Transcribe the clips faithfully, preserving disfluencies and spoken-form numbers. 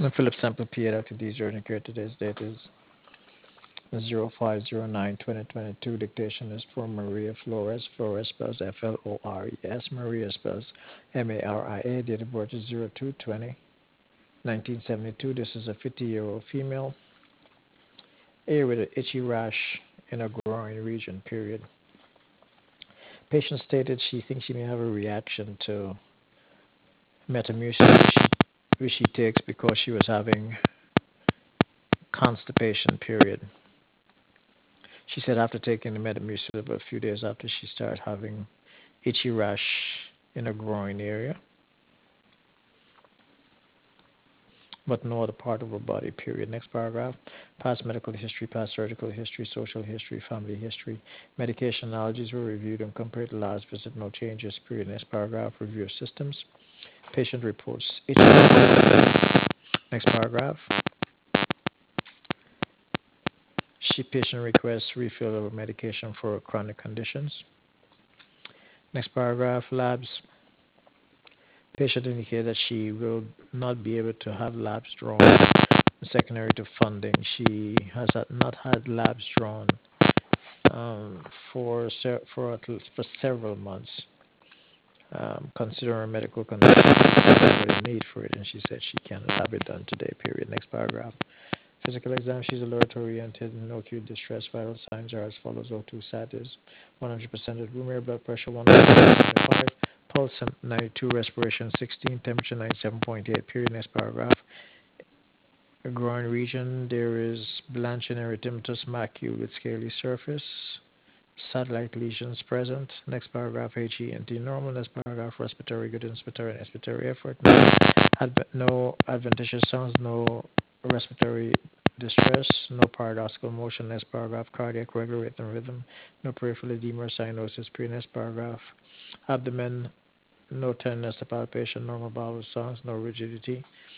Philip sample P A Doctor D's urgent care. Today's date is zero five zero nine twenty twenty-two. Dictation is for Maria Flores. Flores spells F L O R E S. Maria spells M A R I A. Date of birth is zero two twenty nineteen seventy-two. This is a fifty-year-old female. A with an itchy rash in a groin region, period. Patient stated she thinks she may have a reaction to Metamucil, which she, which she takes because she was having constipation, period. She said after taking the Metamucil, a few days after, she started having itchy rash in her groin area, but no other part of her body, period. Next paragraph. Past medical history, past surgical history, social history, family history. Medication allergies were reviewed and compared to last visit. No changes, period. Next paragraph. Review of systems. Patient reports itchy. Next paragraph. She patient requests refill of medication for chronic conditions. Next paragraph. Labs. Patient indicated that she will not be able to have labs drawn secondary to funding. She has not had labs drawn um, for se- for at least for several months, um, considering her medical condition, the need for it, and she said she cannot have it done today. Period. Next paragraph. Physical exam. She's alert oriented. No acute distress. Vital signs are as follows: O two sat is one hundred percent at room air. Blood pressure one twenty-five. Pulse ninety-two. Respiration sixteen. Temperature ninety-seven point eight. Period. Next paragraph. Groin region, there is blanching erythematous macule with scaly surface. Satellite lesions present. Next paragraph, H E N T normal. Next paragraph, respiratory good inspiratory and expiratory effort. No, adv- no adventitious sounds, no respiratory distress, no paradoxical motion. Next paragraph, cardiac regular rate and rhythm. No peripheral edema or cyanosis. Pre. Next paragraph, abdomen, no tenderness to palpation, normal bowel sounds, no rigidity.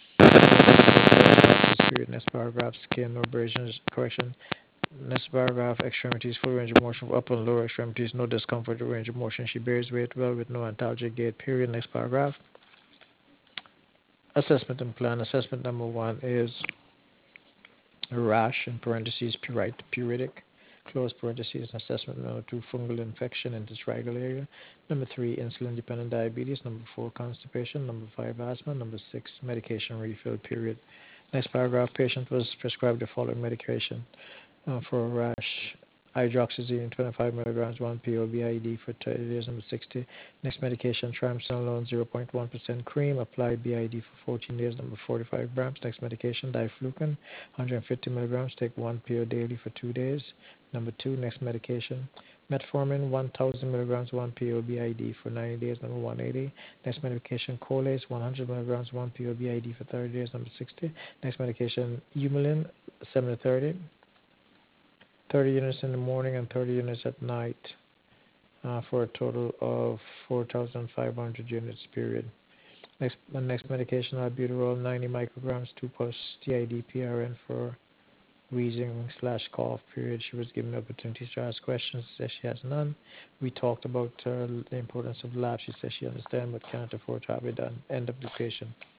Next paragraph, skin, no abrasions, correction. Next paragraph, extremities, full range of motion, upper and lower extremities, no discomfort or range of motion. She bears weight well with no antalgic gait, period. Next paragraph. Assessment and plan. Assessment number one is rash, in parentheses, prurite, pruritic, close parentheses. Assessment number two, fungal infection in the triangle area. Number three, insulin-dependent diabetes. Number four, constipation. Number five, asthma. Number six, medication refill, period. Next paragraph, patient was prescribed the following medication uh, for a rash. Hydroxyzine twenty-five milligrams, one P O B I D for thirty days, number sixty. Next medication, triamcinolone zero point one percent cream, applied B I D for fourteen days, number forty-five grams. Next medication, diflucan one hundred fifty milligrams, take one pill daily for two days. Number two, next medication, metformin one thousand milligrams, one P O B I D for ninety days, number one eighty. Next medication, Colace one hundred milligrams, one P O B I D for thirty days, number sixty. Next medication, Humulin seven to thirty. thirty units in the morning and thirty units at night uh, for a total of four thousand five hundred units, period. Next, the next medication, albuterol, ninety micrograms, two plus T I D P R N for wheezing slash cough, period. She was given opportunities to ask questions. She says she has none. We talked about uh, the importance of labs. She says she understands but cannot afford to have it done. End of the patient.